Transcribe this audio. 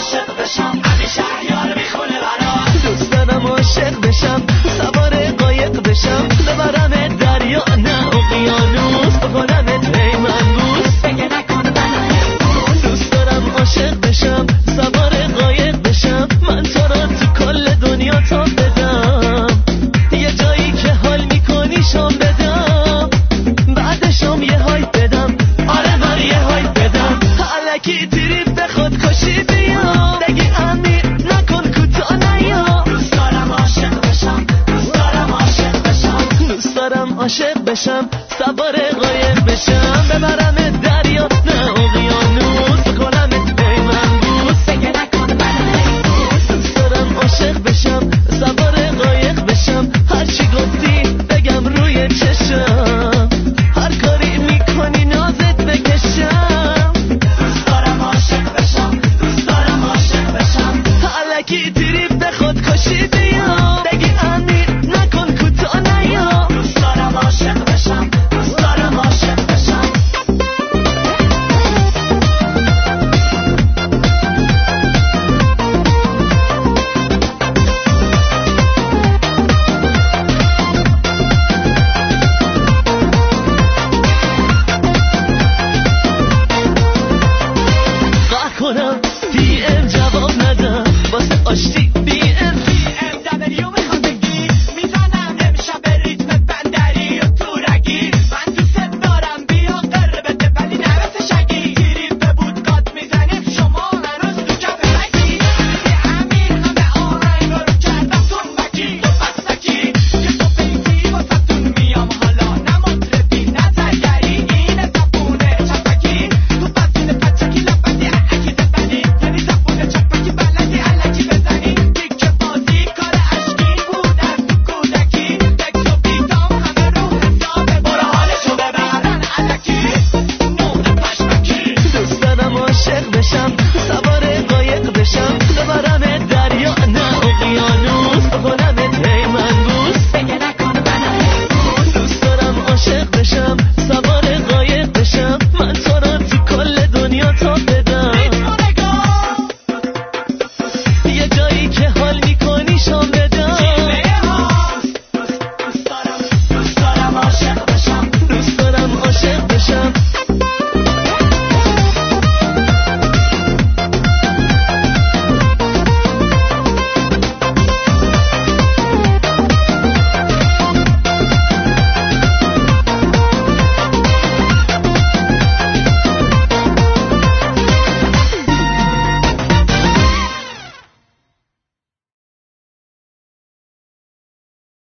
عاشق بشم همیشه یار میخونه برام. دوست دارم عاشق بشم سوار قایق بشم ببرم دریا نه اقیانوس بکنم پیمن بوس بگه نکن بنای دوست دارم عاشق بشم سوار قایق بشم من تو را تو کل دنیا تا بدم یه جایی که حال میکنی شام بدم بعد شام یه های بدم آره من یه های بدم الکی تریپ به خودکشی بیام دگی امیر نکن کوتا نیا. دوست دارم عاشق بشم دوست دارم عاشق بشم دوست دارم عاشق بشم سوار